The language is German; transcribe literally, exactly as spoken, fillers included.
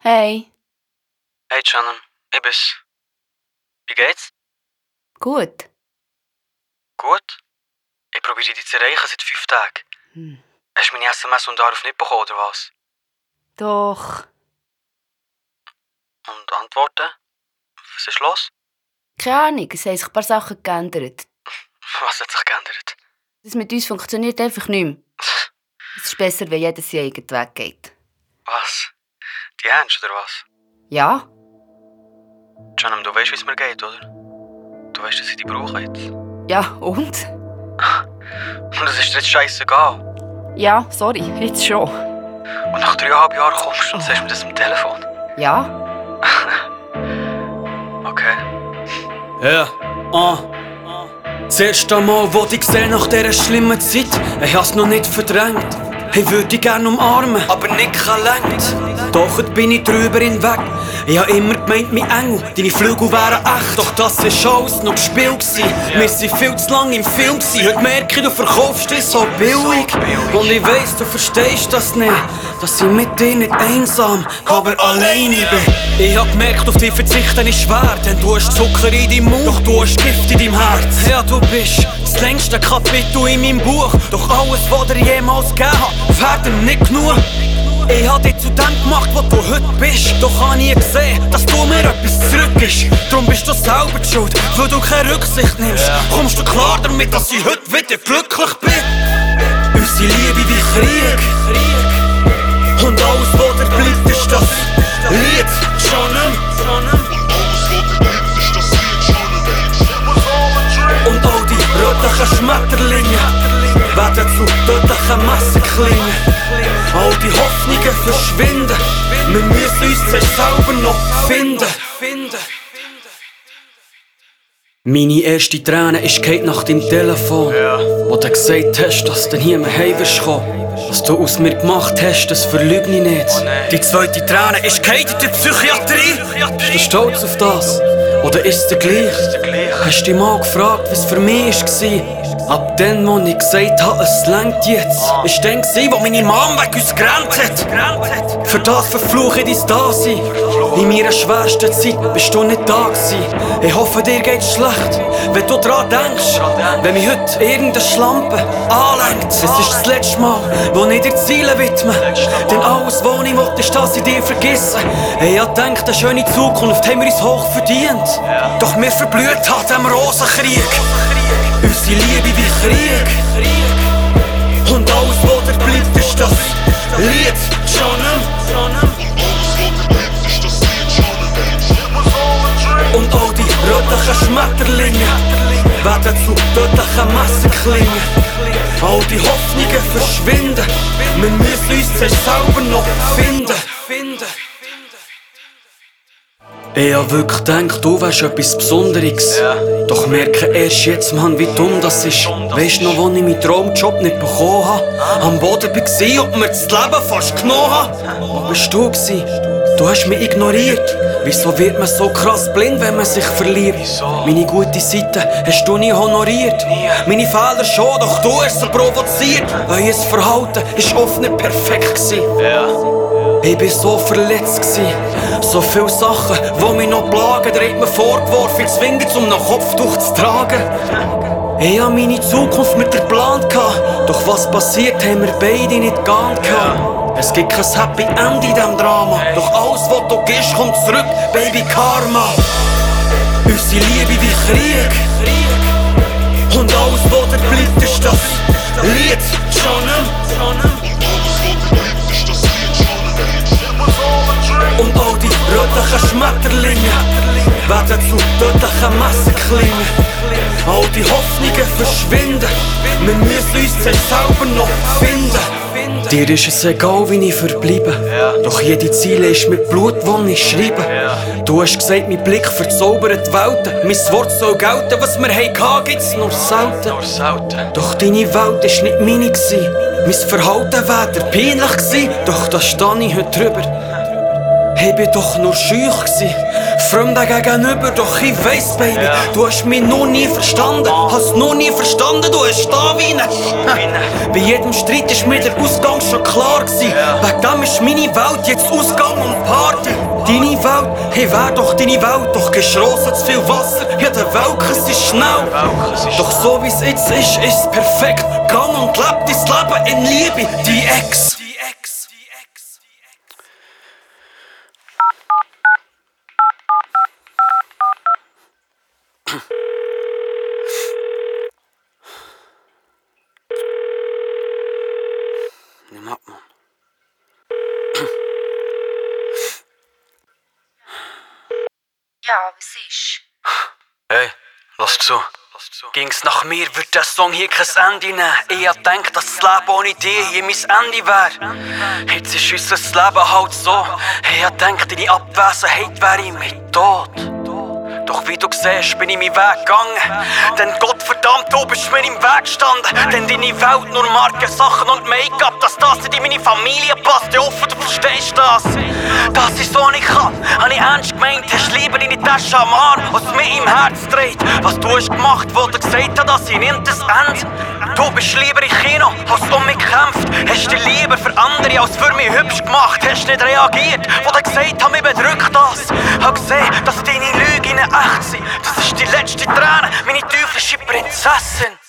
Hey, Hey Canım, ich bin's. Wie geht's? gut. Gut? Ich probiere dich zu erreichen seit fünf Tagen. Hm. Hast du meine S M S und Anruf nicht bekommen, oder was? Doch, Und Antworten? Was ist los? keine Ahnung, es haben sich ein paar Sachen geändert. Was hat sich geändert? Das mit uns funktioniert einfach nicht mehr. Es ist besser, wenn jeder seinen eigenen Weg geht. Was? Die Ernst, oder was? Ja? Canım, du weißt, wie es mir geht, oder? Du weißt, dass ich dich brauche jetzt. Ja, und? Und es ist dir jetzt scheissegal. Ja, sorry, jetzt schon. Und nach dreieinhalb Jahren kommst du und sagst mir das am Telefon. Ja? Okay. Ja, ah. Das erste Mal, wo ich gesehen nach dieser schlimmen Zeit, ich hab's noch nicht verdrängt. Ich würde dich gerne umarmen, aber nicht gelangt. Doch jetzt bin ich drüber hinweg. Ich hab immer gemeint, mein Engel, deine Flügel wären echt. Doch das war alles noch Spiel gewesen. Wir sind viel zu lange im Film gewesen. Heute merke ich, du verkaufst dich so billig. Und ich weiss, du verstehst das nicht, dass ich mit dir nicht einsam, aber alleine bin. Ich hab gemerkt, auf dich verzichten ist schwer, denn du hast Zucker in deinem Mund, doch du hast Gift in deinem Herz. Ja, du bist das längste Kapitel in meinem Buch, doch alles, was dir jemals gegeben hat, wäre dir nicht genug. Ich hab dich zu dem gemacht, wo du heute bist, doch hab nie gesehen, dass du mir etwas zurück ist. Darum bist du selber die schuld, weil du keine Rücksicht nimmst. Kommst du klar damit, dass ich heute wieder glücklich bin? Unsere Liebe wie Krieg, und alles, was dir bleibt, ist das Lied, Canım. Und all die rötlichen Schmetterlinge werden zu tödlichen Messerklingen. All die Hoffnungen verschwinden, wir müssen uns zuerst selber noch finden. Meine erste Träne ist gefallen nach deinem Telefon, wo du gesagt hast, dass du nie mehr heim wirst kommen. Was du aus mir gemacht hast, das verlügne ich nicht. Die zweite Träne ist gefallen in der Psychiatrie. Bist du stolz auf das? Oder ist es dir gleich? Hast du dich mal gefragt, was für mich war? Ab dem, wo ich gesagt habe, es reicht jetzt, ist dann gewesen, wo meine Mom weg uns gerannt hat. Für das verfluche ich dein Dasein. In meiner schwersten Zeit bist du nicht da gewesen. Ich hoffe, dir geht's schlecht, wenn du dran denkst. Wenn mich heute irgendeine Schlampe anlenkt. Es ist das letzte Mal, wo ich dir Ziele widme. Denn alles, was ich will, ist, dass ich dir vergesse. Ich hab gedacht, eine schöne Zukunft haben wir uns hoch verdient. Doch wir verblüht hat am Rosenkrieg. Unsere Liebe wie Krieg, und alles, was dir bleibt, ist das Lied, Canım. Und all die rötlichen Schmetterlinge werden zu tödlichen Messerklingen. All die Hoffnungen verschwinden, wir müssen uns zuerst selber noch finden. Ich hab wirklich gedacht, du wärst etwas Besonderes. Ja. Doch merke erst jetzt, Mann, wie dumm das ist. Weisst du noch, wo ich meinen Traumjob nicht bekommen habe? Am Boden war, ob mir das Leben fast genommen hat. Wo bist du gewesen? Du hast mich ignoriert. Wieso wird man so krass blind, wenn man sich verliert? Wieso? Meine gute Seite hast du nie honoriert. Nie. Meine Fehler schon, doch du hast sie provoziert. Euer Verhalten war oft nicht perfekt gewesen. Ja. Ich war so verletzt gsi. So viele Sachen, die mich noch plagen. Der hat mir vorgeworfen, ich zwinge um noch Kopftuch zu tragen. Ich hatte meine Zukunft mit dir geplant. Doch was passiert, haben wir beide nicht geahnt. Es gibt kein Happy End in diesem Drama. Doch alles, was du gibst, kommt zurück, Baby Karma. Unsere Liebe wie Krieg, und alles, was dir bleibt, ist das Lied, Canım. Und all die rötlichen Schmetterlinge werden zu tödlichen Messerklingen. All die Hoffnungen verschwinden, wir müssen uns zuerst selber noch finden. Dir ist es egal, wie ich verbleibe. Ja. Doch jede Ziele ist mit Blut, das ich schreibe. Ja. Du hast gesagt, mein Blick verzaubert die Welten. Mein Wort soll gelten, was wir hatten, gibt's nur selten. Nur selten. Doch deine Welt war nicht meine gewesen. Mein Verhalten wäre dir peinlich gewesen. Doch da stehe ich heute drüber. Ich bin doch nur schüch gsi. Fremden gegenüber, doch ich weiss, Baby, ja. Du hast mich noch nie verstanden. Hast noch nie verstanden, du hast da wie eine. Bei jedem Streit ist mir der Ausgang schon klar gsi. Ja. Wegen dem ist meine Welt jetzt Ausgang und Party. Deine Welt, hey, wär doch deine Welt, doch geschrossen zu viel Wasser. Ja, der Welke, es ist schnell. Doch so wie es jetzt ist, ist es perfekt. Gang und leb dein Leben in Liebe, die Ex. Nimm ab, Mann. Ja, was ist? Hey, lass zu. Ging's nach mir, wird der Song hier kein Ende nehmen. Ich hab gedacht, dass das Leben ohne dich hier mein Ende wär. Jetzt ist unser Leben halt so. Ich hab gedacht, deine Abwesenheit wäre ich mit Tod. Doch wie du siehst, bin ich meinen Weg gegangen. Denn Gottverdammt, du bist mir im Weg gestanden. Denn deine Welt nur Markensachen und Make-up, dass das in meine Familie passt. Ich hoffe, du verstehst das. Dass ich so nicht kann, hab ich ernst gemeint. Hast lieber deine Tasche am Arm, was mir im Herz dreht. Was du hast gemacht, wo du gesagt hast, dass ich nimmt das Ende. Du bist lieber im Kino, hast um mich gekämpft. Hast dich lieber für andere als für mich hübsch gemacht. Hast nicht reagiert, wo du gesagt hast, mich bedrückt das. Hab gesehen, dass deine Lügen echt sind. Das ist die letzte Träne, meine teuflische Prinzessin.